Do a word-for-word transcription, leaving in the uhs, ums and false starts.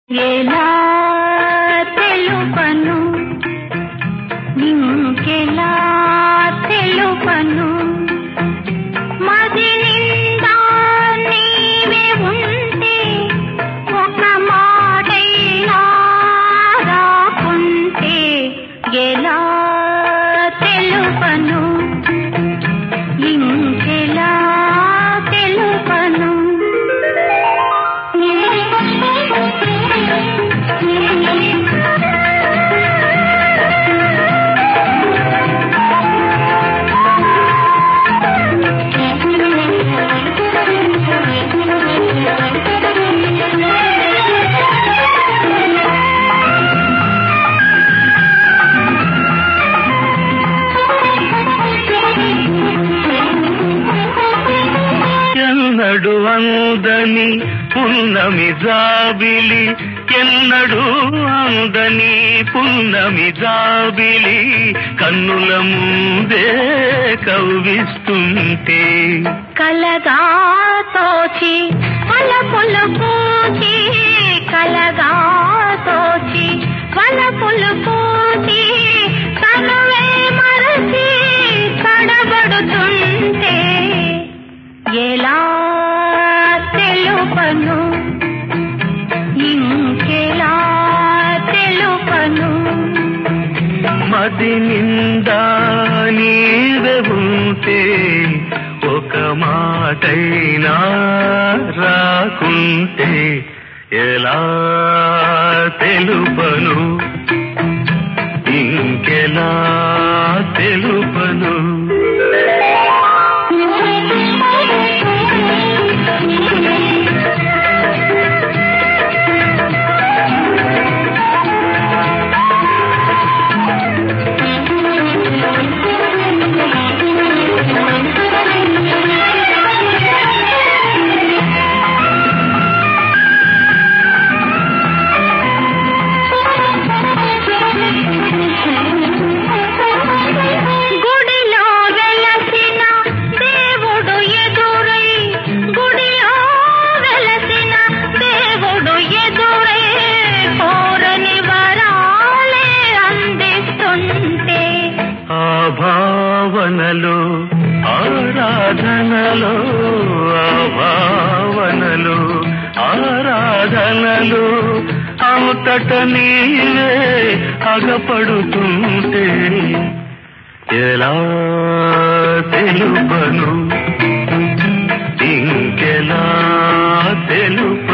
ఎలా తెలుపను ఇంకెలా తెలుపను మది నిండా నీవే ఉంటే ఒక మాటైనా రాకుంటే ఎలా తెలుపను ఇంకెలా తెలుపను ఎన్నడు అందని పున్నమి జాబిలి ఎన్నడు అందని పున్నమి జాబిలి కన్నుల ముందే కవ్విస్తుంటే కలగా తోచి వలపులు పూచి కలగా తోచి వలపులు పూచి తనువే మరచి తడబడుతుంటే ఎలా తెలుపను ఇంకెలా తెలుపను మది నిండా నీవే ఉంటే ఒక మాటైనా రాకుంటే ఎలా తెలుపను ఇంకెలా తెలుపను భావనలో ఆరాధనలో భావనలో ఆరాధనలో అంతట నీవే అగపడుతుంటే ఎలా తెలుపను ఇంకెలా తెలుపను